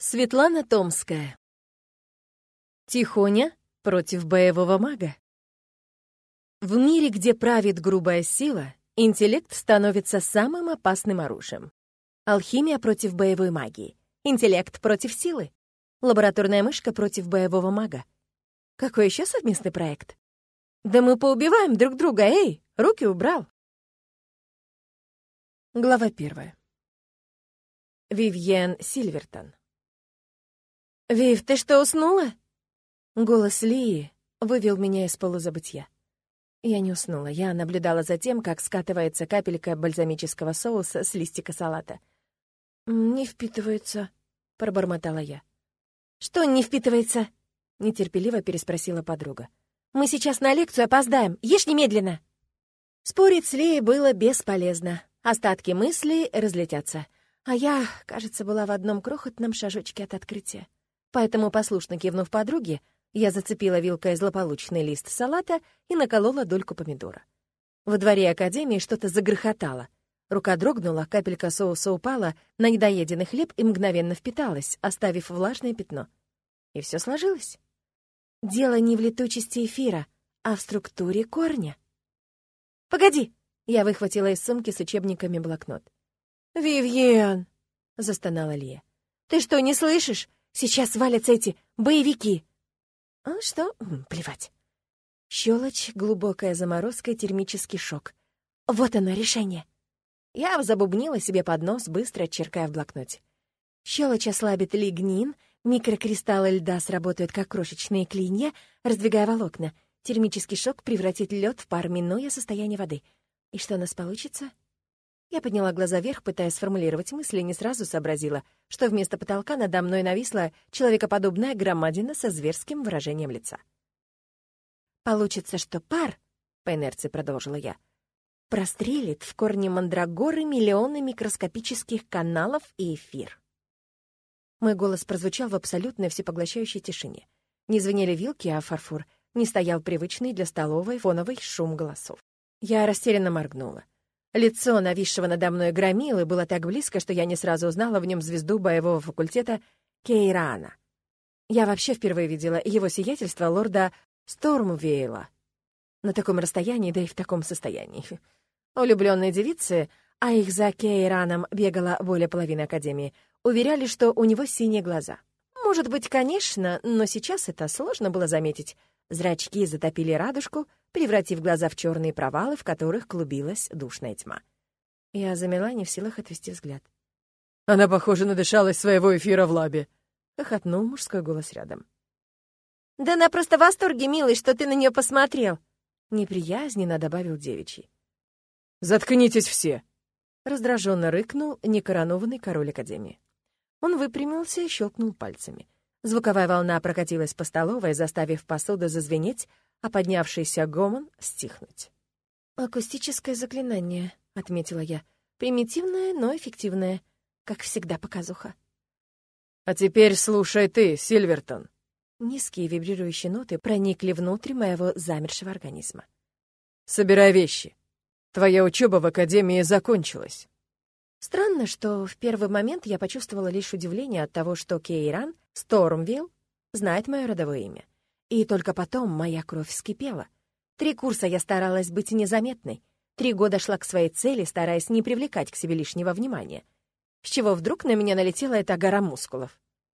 Светлана Томская. Тихоня против боевого мага. В мире, где правит грубая сила, интеллект становится самым опасным оружием. Алхимия против боевой магии. Интеллект против силы. Лабораторная мышка против боевого мага. Какой еще совместный проект? Да мы поубиваем друг друга, эй! Руки убрал! Глава 1. Вивьен Сильвертон. «Вив, ты что, уснула?» Голос Лии вывел меня из полузабытья. Я не уснула, я наблюдала за тем, как скатывается капелька бальзамического соуса с листика салата. «Не впитывается», — пробормотала я. «Что не впитывается?» — нетерпеливо переспросила подруга. «Мы сейчас на лекцию опоздаем, ешь немедленно!» Спорить с Лией было бесполезно. Остатки мыслей разлетятся. А я, кажется, была в одном крохотном шажочке от открытия. Поэтому, послушно кивнув подруге, я зацепила вилкой злополучный лист салата и наколола дольку помидора. Во дворе академии что-то загрохотало. Рука дрогнула, капелька соуса упала на недоеденный хлеб и мгновенно впиталась, оставив влажное пятно. И все сложилось. Дело не в летучести эфира, а в структуре корня. «Погоди!» — я выхватила из сумки с учебниками блокнот. «Вивьен!» — застонала Лия. «Ты что, не слышишь? Сейчас валятся эти боевики!» «А что? Плевать!» Щелочь, глубокая заморозка и термический шок. Вот оно, решение. Я забубнила себе под нос, быстро черкая в блокноте. Щелочь ослабит лигнин, микрокристаллы льда сработают как крошечные клинья, раздвигая волокна. Термический шок превратит лед в пар, минуя состояние воды. И что у нас получится? Я подняла глаза вверх, пытаясь сформулировать мысли, и не сразу сообразила, что вместо потолка надо мной нависла человекоподобная громадина со зверским выражением лица. «Получится, что пар, — по инерции продолжила я, — прострелит в корне мандрагоры миллионы микроскопических каналов и эфир». Мой голос прозвучал в абсолютной всепоглощающей тишине. Не звенели вилки, а фарфор не стоял привычный для столовой фоновый шум голосов. Я растерянно моргнула. Лицо нависшего надо мной громилы было так близко, что я не сразу узнала в нем звезду боевого факультета Кейрана. Я вообще впервые видела его сиятельство лорда Стормвейла на таком расстоянии, да и в таком состоянии. Улюбленные девицы, а их за Кейраном бегала более половины академии, уверяли, что у него синие глаза. Может быть, конечно, но сейчас это сложно было заметить. Зрачки затопили радужку, превратив глаза в черные провалы, в которых клубилась душная тьма. Я замерла, не в силах отвести взгляд. «Она, похоже, надышалась своего эфира в лабе», — хохотнул мужской голос рядом. «Да она просто в восторге, милый, что ты на нее посмотрел!» — неприязненно добавил девичий. «Заткнитесь все!» — раздраженно рыкнул некоронованный король академии. Он выпрямился и щелкнул пальцами. Звуковая волна прокатилась по столовой, заставив посуду зазвенеть, а поднявшийся гомон стихнуть. «Акустическое заклинание», — отметила я. «Примитивное, но эффективное. Как всегда, показуха». «А теперь слушай ты, Сильвертон». Низкие вибрирующие ноты проникли внутрь моего замершего организма. «Собирай вещи. Твоя учеба в академии закончилась». Странно, что в первый момент я почувствовала лишь удивление от того, что Кейран Стормвилл знает мое родовое имя. И только потом моя кровь вскипела. 3 курса я старалась быть незаметной. 3 года шла к своей цели, стараясь не привлекать к себе лишнего внимания. С чего вдруг на меня налетела эта гора мускулов?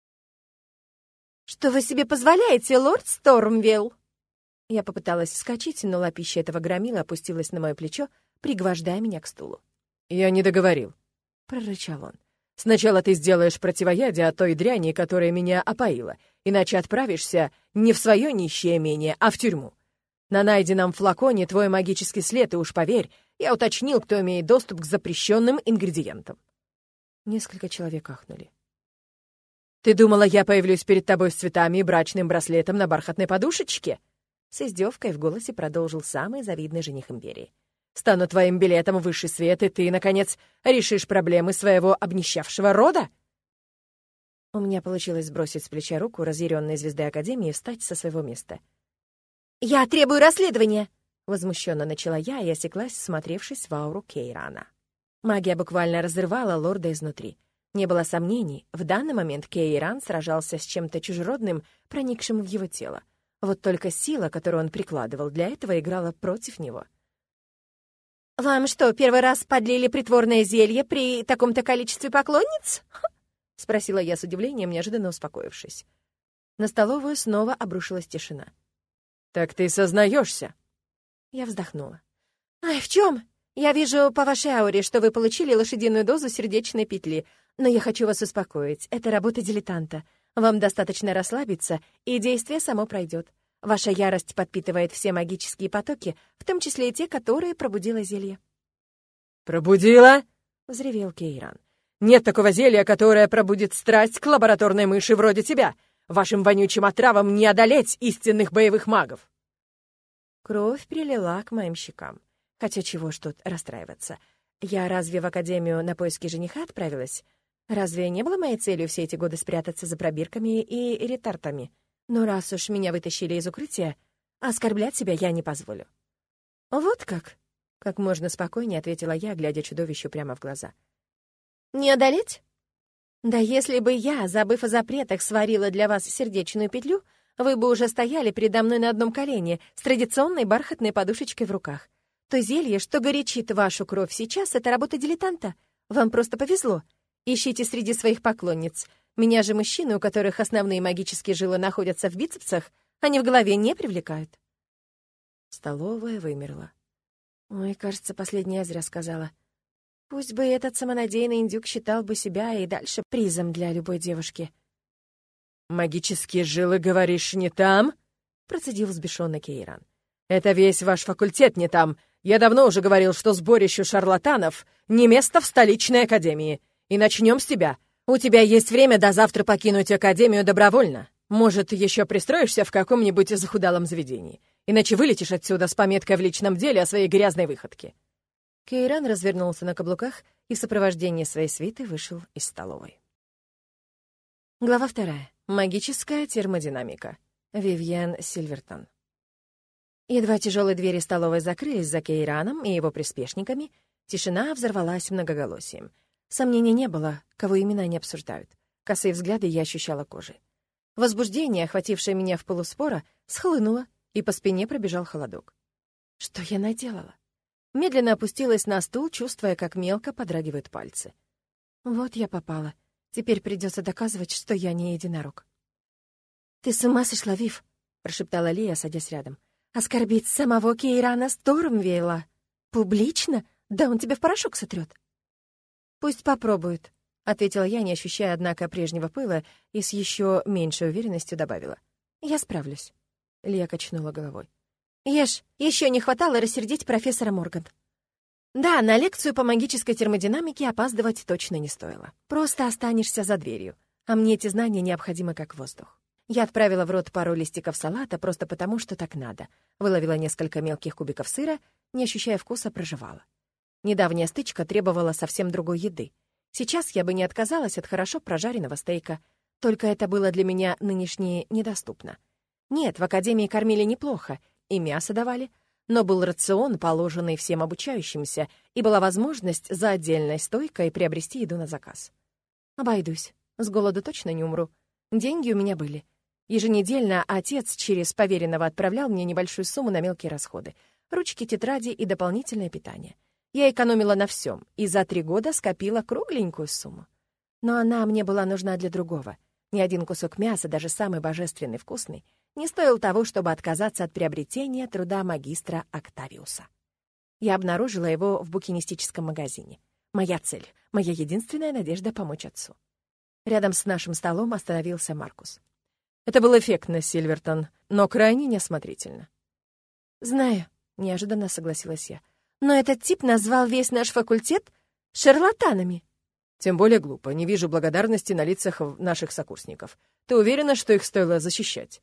«Что вы себе позволяете, лорд Стормвилл?» Я попыталась вскочить, но лапища этого громила опустилась на мое плечо, пригвождая меня к стулу. «Я не договорил», — прорычал он. «Сначала ты сделаешь противоядие от той дряни, которая меня опоила, иначе отправишься не в свое нищее имение, а в тюрьму. На найденном флаконе твой магический след, и уж поверь, я уточнил, кто имеет доступ к запрещенным ингредиентам». Несколько человек ахнули. «Ты думала, я появлюсь перед тобой с цветами и брачным браслетом на бархатной подушечке?» С издевкой в голосе продолжил самый завидный жених империи. «Стану твоим билетом в высший свет, и ты, наконец, решишь проблемы своего обнищавшего рода?» У меня получилось сбросить с плеча руку разъяренной звезды Академии и встать со своего места. «Я требую расследования!» — возмущенно начала я и осеклась, всмотревшись в ауру Кейрана. Магия буквально разрывала лорда изнутри. Не было сомнений, в данный момент Кейран сражался с чем-то чужеродным, проникшим в его тело. Вот только сила, которую он прикладывал для этого, играла против него. «Вам что, первый раз подлили притворное зелье при таком-то количестве поклонниц?» — спросила я с удивлением, неожиданно успокоившись. На столовую снова обрушилась тишина. «Так ты сознаешься?» Я вздохнула. «Ай, в чем? Я вижу по вашей ауре, что вы получили лошадиную дозу сердечной петли, но я хочу вас успокоить. Это работа дилетанта. Вам достаточно расслабиться, и действие само пройдет. Ваша ярость подпитывает все магические потоки, в том числе и те, которые пробудило зелье». «Пробудила?» — взревел Кейран. «Нет такого зелья, которое пробудит страсть к лабораторной мыши вроде тебя. Вашим вонючим отравам не одолеть истинных боевых магов!» Кровь прилила к моим щекам. Хотя чего ж тут расстраиваться? Я разве в академию на поиски жениха отправилась? Разве не было моей целью все эти годы спрятаться за пробирками и ретартами? Но раз уж меня вытащили из укрытия, оскорблять себя я не позволю. «Вот как?» — как можно спокойнее ответила я, глядя чудовищу прямо в глаза. «Не одолеть? Да если бы я, забыв о запретах, сварила для вас сердечную петлю, вы бы уже стояли передо мной на одном колене с традиционной бархатной подушечкой в руках. То зелье, что горячит вашу кровь сейчас, — это работа дилетанта. Вам просто повезло. Ищите среди своих поклонниц. Меня же мужчины, у которых основные магические жилы находятся в бицепсах, они в голове не привлекают». Столовая вымерла. Ой, кажется, последнее я зря сказала. Пусть бы этот самонадеянный индюк считал бы себя и дальше призом для любой девушки. «Магические жилы, говоришь, не там?» — процедил взбешённый Кейран. «Это весь ваш факультет не там. Я давно уже говорил, что сборищу шарлатанов не место в столичной академии. И начнем с тебя. У тебя есть время до завтра покинуть академию добровольно. Может, еще пристроишься в каком-нибудь захудалом заведении. Иначе вылетишь отсюда с пометкой в личном деле о своей грязной выходке». Кейран развернулся на каблуках и в сопровождении своей свиты вышел из столовой. Глава 2. Магическая термодинамика. Вивьен Сильвертон. Едва тяжелые двери столовой закрылись за Кейраном и его приспешниками, тишина взорвалась многоголосием. Сомнений не было, кого именно они обсуждают. Косые взгляды я ощущала кожей. Возбуждение, охватившее меня в полуспора, схлынуло, и по спине пробежал холодок. Что я наделала? Медленно опустилась на стул, чувствуя, как мелко подрагивают пальцы. Вот я попала. Теперь придется доказывать, что я не единорог. «Ты с ума сошла, Вив?» — прошептала Лия, садясь рядом. «Оскорбить самого Кейрана Стормвейла? Публично? Да он тебя в порошок сотрет». «Пусть попробует», — ответила я, не ощущая, однако, прежнего пыла, и с еще меньшей уверенностью добавила. «Я справлюсь». Лия качнула головой. «Ешь, еще не хватало рассердить профессора Морган». Да, на лекцию по магической термодинамике опаздывать точно не стоило. Просто останешься за дверью, а мне эти знания необходимы как воздух. Я отправила в рот пару листиков салата просто потому, что так надо. Выловила несколько мелких кубиков сыра, не ощущая вкуса, прожевала. Недавняя стычка требовала совсем другой еды. Сейчас я бы не отказалась от хорошо прожаренного стейка, только это было для меня нынешнее недоступно. Нет, в академии кормили неплохо, и мясо давали, но был рацион, положенный всем обучающимся, и была возможность за отдельной стойкой приобрести еду на заказ. Обойдусь, с голоду точно не умру. Деньги у меня были. Еженедельно отец через поверенного отправлял мне небольшую сумму на мелкие расходы, ручки, тетради и дополнительное питание. Я экономила на всем и за 3 года скопила кругленькую сумму. Но она мне была нужна для другого. Ни один кусок мяса, даже самый божественный вкусный, не стоил того, чтобы отказаться от приобретения труда магистра Октавиуса. Я обнаружила его в букинистическом магазине. Моя цель, моя единственная надежда помочь отцу. Рядом с нашим столом остановился Маркус. «Это было эффектно, Сильвертон, но крайне неосмотрительно». «Знаю», — неожиданно согласилась я. «Но этот тип назвал весь наш факультет шарлатанами». «Тем более глупо. Не вижу благодарности на лицах наших сокурсников. Ты уверена, что их стоило защищать?»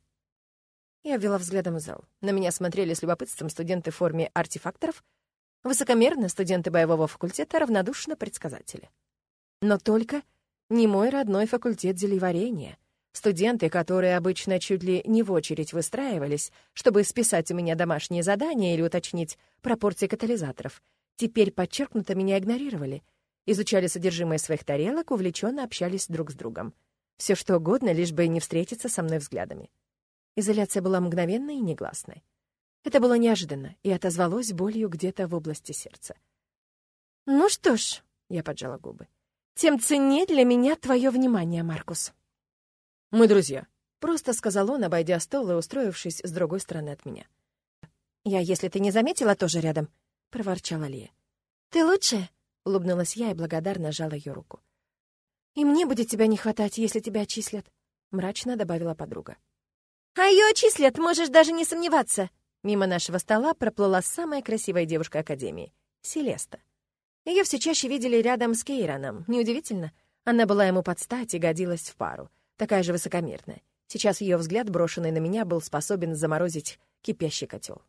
Я обвела взглядом зал. На меня смотрели с любопытством студенты в форме артефакторов, высокомерно студенты боевого факультета, равнодушно предсказатели. Но только не мой родной факультет зельеварения. Студенты, которые обычно чуть ли не в очередь выстраивались, чтобы списать у меня домашние задания или уточнить пропорции катализаторов, теперь подчеркнуто меня игнорировали. изучали содержимое своих тарелок, увлеченно общались друг с другом. Все что угодно, лишь бы не встретиться со мной взглядами. Изоляция была мгновенной и негласной. Это было неожиданно и отозвалось болью где-то в области сердца. «Ну что ж», — я поджала губы, — «тем ценнее для меня твое внимание, Маркус». «Мы друзья», — просто сказал он, обойдя стол и устроившись с другой стороны от меня. «Я, если ты не заметила, тоже рядом», — проворчала Лия. «Ты лучшая?» — улыбнулась я и благодарно сжала ее руку. «И мне будет тебя не хватать, если тебя отчислят», — мрачно добавила подруга. «А ее отчислят, можешь даже не сомневаться». Мимо нашего стола проплыла самая красивая девушка Академии — Селеста. Ее все чаще видели рядом с Кейраном. Неудивительно, она была ему под стать и годилась в пару. Такая же высокомерная. Сейчас ее взгляд, брошенный на меня, был способен заморозить кипящий котел.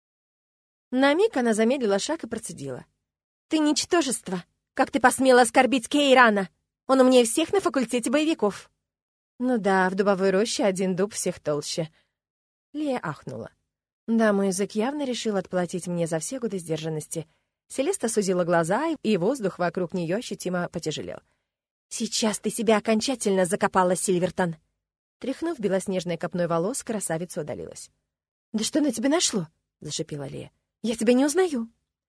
На миг она замедлила шаг и процедила. «Ты ничтожество! Как ты посмела оскорбить Кейрана? Он умнее всех на факультете боевиков!» «Ну да, в дубовой роще один дуб всех толще». Лия ахнула. Да, мой язык явно решил отплатить мне за все годы сдержанности. Селеста сузила глаза, и воздух вокруг нее ощутимо потяжелел. «Сейчас ты себя окончательно закопала, Сильвертон!» Тряхнув белоснежной копной волос, красавица удалилась. «Да что на тебя нашло?» — зашипела Лия. «Я тебя не узнаю!»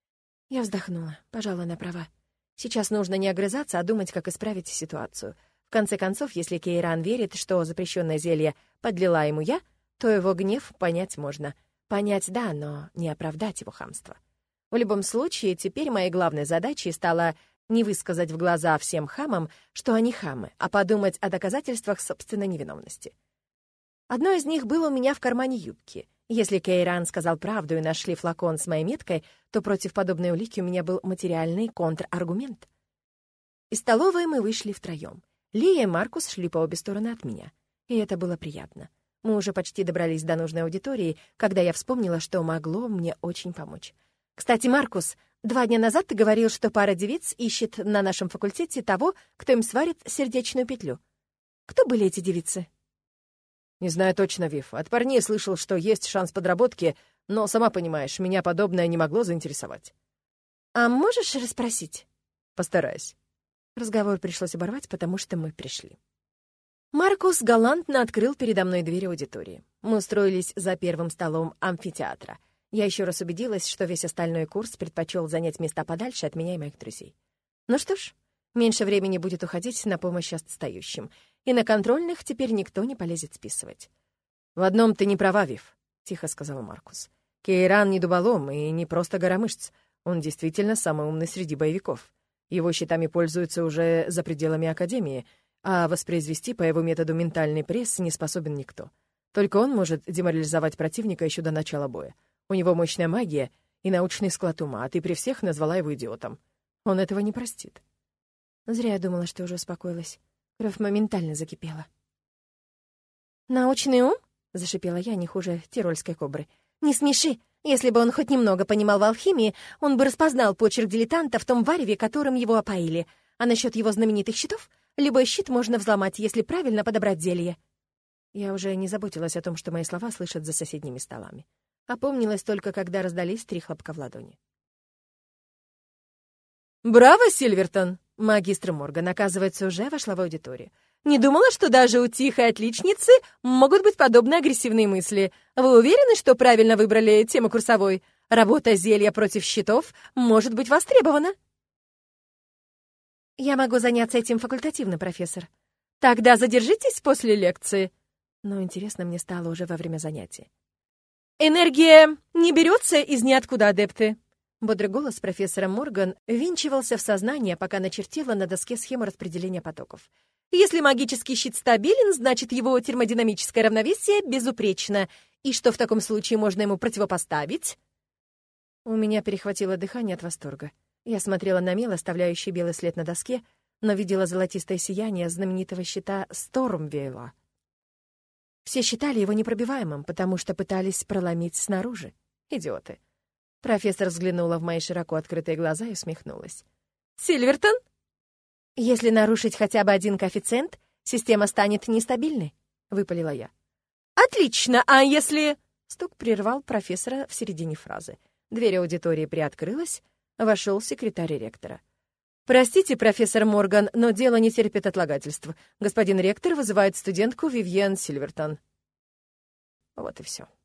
Я вздохнула. Пожалуй, она права. Сейчас нужно не огрызаться, а думать, как исправить ситуацию. В конце концов, если Кейран верит, что запрещенное зелье подлила ему я, то его гнев понять можно. Понять, да, но не оправдать его хамство. В любом случае, теперь моей главной задачей стало не высказать в глаза всем хамам, что они хамы, а подумать о доказательствах собственной невиновности. Одно из них было у меня в кармане юбки. Если Кейран сказал правду и нашли флакон с моей меткой, то против подобной улики у меня был материальный контраргумент. Из столовой мы вышли втроем. Лия и Маркус шли по обе стороны от меня. И это было приятно. Мы уже почти добрались до нужной аудитории, когда я вспомнила, что могло мне очень помочь. «Кстати, Маркус, 2 дня назад ты говорил, что пара девиц ищет на нашем факультете того, кто им сварит сердечную петлю. Кто были эти девицы?» «Не знаю точно, Вив. От парней слышал, что есть шанс подработки, но, сама понимаешь, меня подобное не могло заинтересовать». «А можешь расспросить?» «Постараюсь». Разговор пришлось оборвать, потому что мы пришли. Маркус галантно открыл передо мной дверь аудитории. Мы устроились за первым столом амфитеатра. Я еще раз убедилась, что весь остальной курс предпочел занять места подальше от меня и моих друзей. Ну что ж, меньше времени будет уходить на помощь отстающим, и на контрольных теперь никто не полезет списывать. «В одном ты не права, Вив», — тихо сказал Маркус. «Кейран не дуболом и не просто гора мышц. Он действительно самый умный среди боевиков. Его щитами пользуются уже за пределами Академии, а воспроизвести по его методу ментальный пресс не способен никто. Только он может деморализовать противника еще до начала боя. У него мощная магия и научный склад ума, а ты при всех назвала его идиотом. Он этого не простит». Зря я думала, что уже успокоилась. Кровь моментально закипела. «Научный ум?» — зашипела я не хуже тирольской кобры. «Не смеши! Если бы он хоть немного понимал в алхимии, он бы распознал почерк дилетанта в том вареве, которым его опоили. А насчет его знаменитых щитов? Любой щит можно взломать, если правильно подобрать зелье». Я уже не заботилась о том, что мои слова слышат за соседними столами. Опомнилась только, когда раздались 3 хлопка в ладони. «Браво, Сильвертон!» Магистр Морган, оказывается, уже вошла в аудиторию. «Не думала, что даже у тихой отличницы могут быть подобные агрессивные мысли. Вы уверены, что правильно выбрали тему курсовой? Работа зелья против щитов может быть востребована». «Я могу заняться этим факультативно, профессор». «Тогда задержитесь после лекции». Но интересно мне стало уже во время занятия. «Энергия не берется из ниоткуда, адепты». Бодрый голос профессора Морган ввинчивался в сознание, пока начертила на доске схему распределения потоков. «Если магический щит стабилен, значит, его термодинамическое равновесие безупречно. И что в таком случае можно ему противопоставить?» У меня перехватило дыхание от восторга. Я смотрела на мел, оставляющий белый след на доске, но видела золотистое сияние знаменитого щита Стормвейла. Все считали его непробиваемым, потому что пытались проломить снаружи. Идиоты. Профессор взглянула в мои широко открытые глаза и усмехнулась. «Сильвертон? Если нарушить хотя бы один коэффициент, система станет нестабильной», — выпалила я. «Отлично, а если...» Стук прервал профессора в середине фразы. Дверь аудитории приоткрылась, вошел секретарь ректора. «Простите, профессор Морган, но дело не терпит отлагательств. Господин ректор вызывает студентку Вивьен Сильвертон». Вот и все.